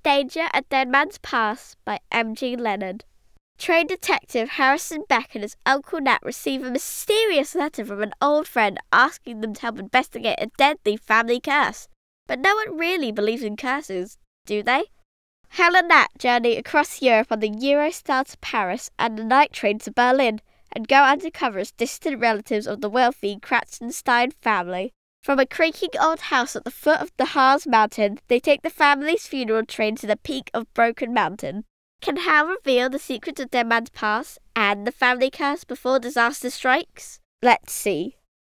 Danger at Dead Man's Pass by M.G. Leonard. Trained detective Harrison Beck and his Uncle Nat receive a mysterious letter from an old friend asking them to help investigate a deadly family curse. But no one really believes in curses, do they? Hal and Nat journey across Europe on the Eurostar to Paris and the night train to Berlin and go undercover as distant relatives of the wealthy Kratzenstein family. From a creaking old house at the foot of the Harz Mountain, they take the family's funeral train to the peak of Broken Mountain. Can Hal reveal the secret of Dead Man's Pass and the family curse before disaster strikes? Let's see.